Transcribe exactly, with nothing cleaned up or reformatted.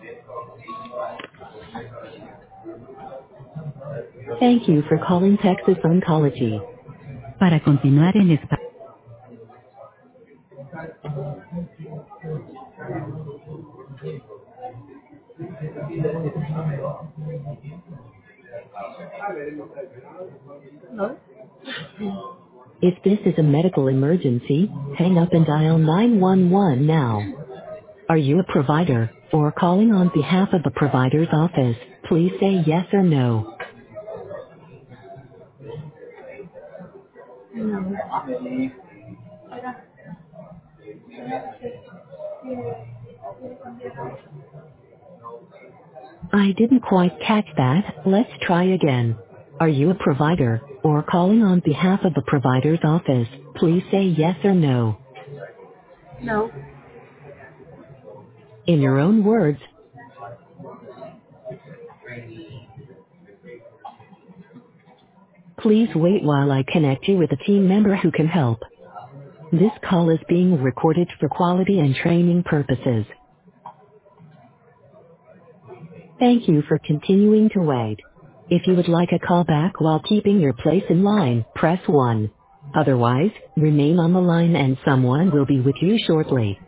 Thank you for calling Texas Oncology. Para continuar en español. Hello? If this is a medical emergency, hang up and dial nine one one now. Are you a provider or calling on behalf of a provider's office? Please say yes or no. No. I didn't quite catch that. Let's try again. Are you a provider or calling on behalf of a provider's office? Please say yes or no. No. In your own words, please wait while I connect you with a team member who can help. This call is being recorded for quality and training purposes. Thank you for continuing to wait. If you would like a call back while keeping your place in line, press one. Otherwise, remain on the line and someone will be with you shortly.